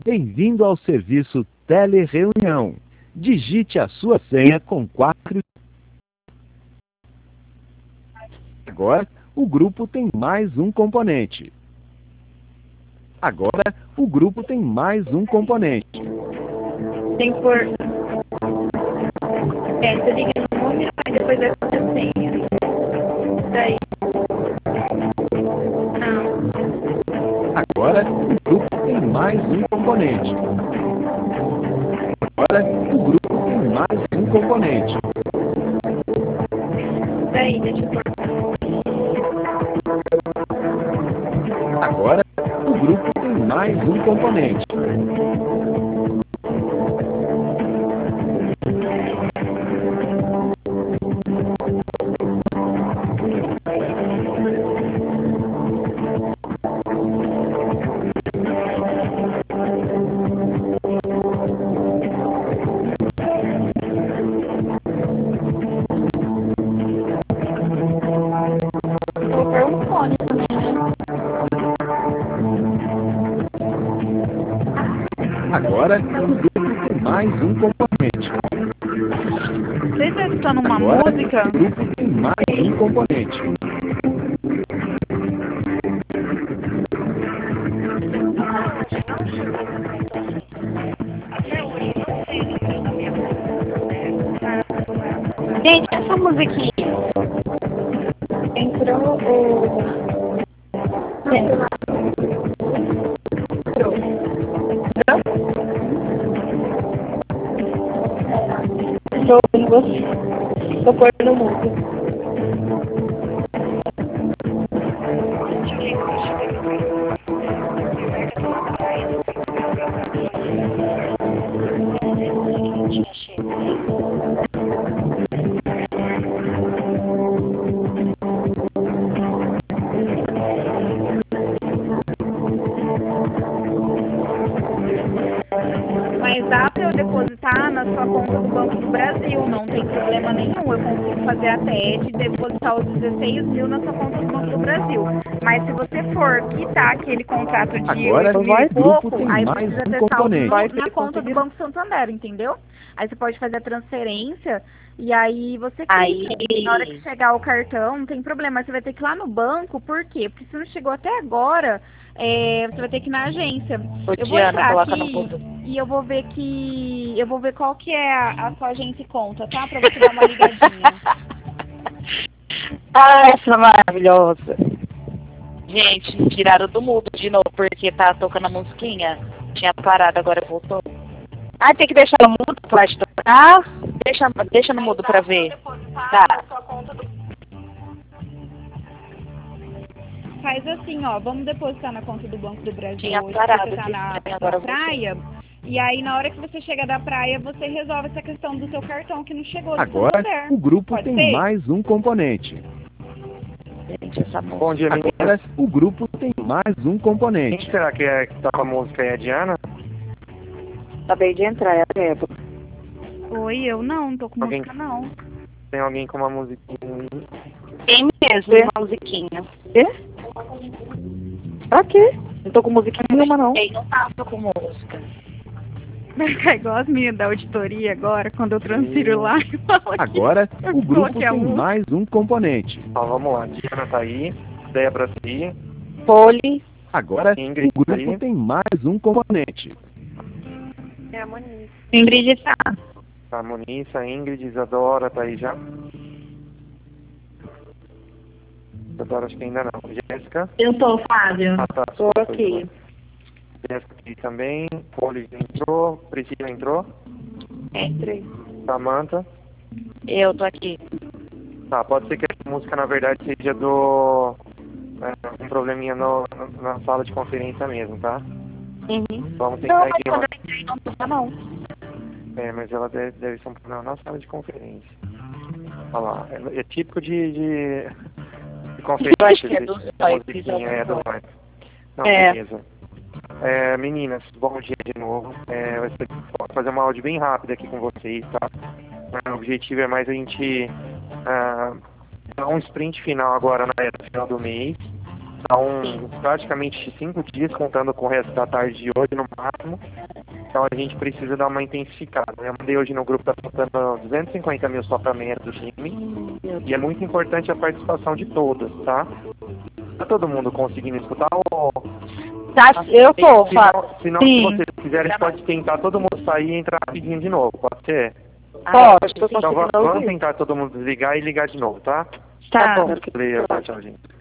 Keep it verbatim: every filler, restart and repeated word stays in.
Bem-vindo ao serviço Telereunião. Digite a sua senha com quatro. Agora, o grupo tem mais um componente. Agora, o grupo tem mais um componente. Tem que pôr... É, você liga no número e depois vai fazer a senha. Daí. Não. Agora, o grupo tem mais um componente. Agora, o grupo tem mais um componente. Daí, deixa eu pôr. Agora, o grupo tem mais um componente. Vou pôr um fone também, né? Agora, o grupo tem mais um componente. Você está escutando uma Agora, música? o grupo tem mais um componente. Gente, essa musiquinha entrou o... Entrou. Entrou? Estou ouvindo você. Estou pondo música. Mas dá para eu depositar na sua conta do Banco do Brasil, não tem problema nenhum. Eu consigo fazer a T E D e depositar os dezesseis mil na sua conta do Banco do Brasil. Mas se você for quitar aquele contrato de Agora, oito mil e o grupo pouco, tem aí mais precisa um ter saldo componente. na conta do Banco Santander, entendeu? Aí você pode fazer a transferência e aí você clica. Aí- Na hora que chegar o cartão, não tem problema. Mas você vai ter que ir lá no banco, por quê? Porque se não chegou até agora, é, você vai ter que ir na agência. Ô, Eu vou Diana, entrar coloca aqui no fundo. e eu vou ver que... Eu vou ver qual que é a, a sua agência e conta, tá? Pra você dar uma ligadinha. Ah, essa é maravilhosa. Gente, tiraram do mudo de novo, porque tá tocando a musiquinha. Tinha parado, agora voltou. Ah, tem que deixar no mudo pra tocar? Deixa, deixa no mudo pra ver. Tá. Faz assim, ó, vamos depositar na conta do Banco do Brasil Tinha hoje, parado porque você tá de na, estranho, agora na voltou. praia. E aí, na hora que você chega da praia, você resolve essa questão do seu cartão que não chegou do Agora, Santander. o grupo Pode tem ser? mais um componente. Gente, essa música. Bom dia, menina. Agora, o grupo tem mais um Quem componente. será que, é, que tá com a música aí? É a Diana? Acabei de entrar, é a Débora. Oi, eu não, não tô com Alguém- música não. Tem alguém com uma musiquinha aí? Quem mesmo? Uma musiquinha. Quê? Pra quê? Não tô com musiquinha nenhuma, não. Ei, não tava com música. Vai ficar igual as meninas da auditoria agora, quando eu transfiro lá e falo aqui. Agora, Eu o grupo coloquei a tem música. mais um componente. Ó, vamos lá. Diana tá aí. Débora tá aí. Poli. Agora, Ingrid o tá grupo aí. tem mais um componente. É a Monique. Ingrid tá. Tá, Monissa, Ingrid, Isadora tá aí já. Isadora acho que ainda não. Jéssica. Eu tô, Fábio. Ah, tá. Tô aqui. Jéssica aqui também. Poli entrou. Priscila entrou. Entrei. Samantha. Eu tô aqui. Tá, pode ser que essa música na verdade seja do... É, um probleminha no, na sala de conferência mesmo, tá? Uhum. Vamos Não, tentar mas ignorar. quando eu entrei não tava, não. É, mas ela deve, deve ser um problema na sala de conferência. Olha lá, é, é típico de, de, de conferência. Eu acho que é esse- do essa Skype, musiquinha, é do Skype. Não, É. beleza. É, meninas, bom dia de novo. É, vai ser, vou fazer uma áudio bem rápida aqui com vocês, tá? O objetivo é mais a gente ah, dar um sprint final agora na reta final do mês. São praticamente cinco dias, contando com o resto da tarde de hoje no máximo. Então a gente precisa dar uma intensificada. Eu mandei hoje no grupo, tá faltando duzentos e cinquenta mil só para meia do time. E é muito importante a participação de todos, tá? Tá todo mundo conseguindo escutar ou... Tá, eu tô, se Fábio. não, se não, Sim. se vocês quiserem, pode tentar todo mundo sair e entrar rapidinho de novo, pode ser? Pode, tô Então va- conseguindo vamos ouvir. tentar todo mundo desligar e ligar de novo, tá? Tá. Tá bom. Beleza, tchau, gente.